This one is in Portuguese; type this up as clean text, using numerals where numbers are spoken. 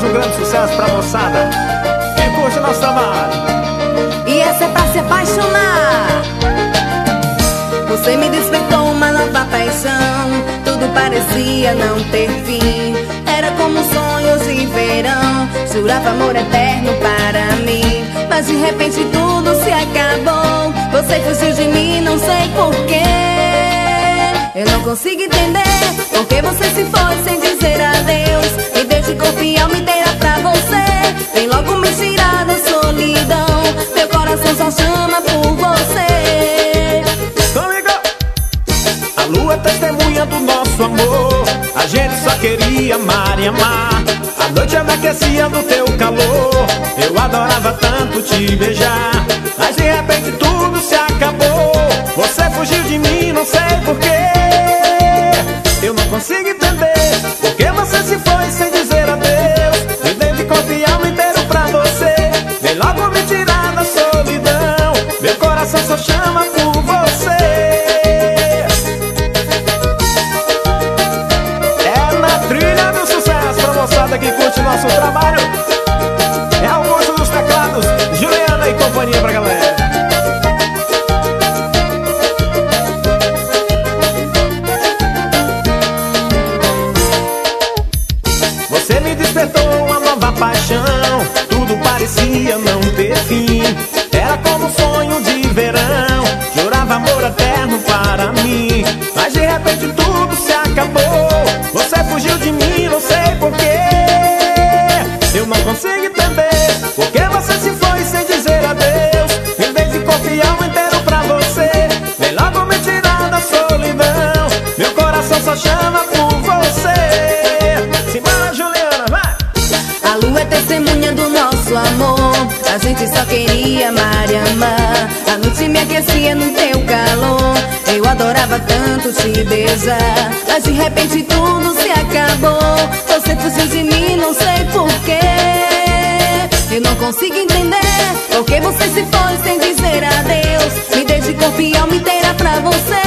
um grande sucesso pra moçada que curte o nosso trabalho. E essa é pra se apaixonar. Você me despertou uma nova paixão. Tudo parecia não ter fim. Era como sonhos de verão. Jurava amor eterno para mim, mas de repente tudo se acabou. Você fugiu de mim, não sei porquê. Eu não consigo entender porque você se foi sem dizer adeus. Em vez de corpo e alma inteira pra você, vem logo me tirar da solidão. Meu coração só chama por você. Comigo! A lua é testemunha do nosso amor. A gente só queria amar e amar. A noite eu me aquecia do teu calor. Eu adorava tanto te beijar, mas de repente tudo se acabou. Você fugiu de mim, não sei porquê. Eu não consigo entender porque você se foi sem dizer adeus. Me dei de corpo e alma inteiro pra você. Vem logo me tirar da solidão. Meu coração só chama por você. É na trilha do sucesso pra moçada que curte nosso trabalho. É o monstro dos teclados, Juliana e companhia pra galera. Você me despertou uma nova paixão. Tudo parecia não ter fim. Era como um sonho de verão. Jurava amor eterno para mim, mas de repente tudo se acabou. Você fugiu de mim, não sei porquê. Eu não consigo entender porque você se foi sem dizer adeus. Em vez de corpo e alma inteiro pra você, vem logo me tirar da solidão. Meu coração só chama por você. Simbora, Juliana, vai! A lua é testemunha do nosso amor. A gente só queria amar e amar. A noite me aquecia no teu calor. Eu adorava tanto te beijar, mas de repente tudo se acabou. Você fugiu de mim, não sei porquê. Eu não consigo entender porque você se foi sem dizer adeus. Me dei de corpo e alma inteira pra você.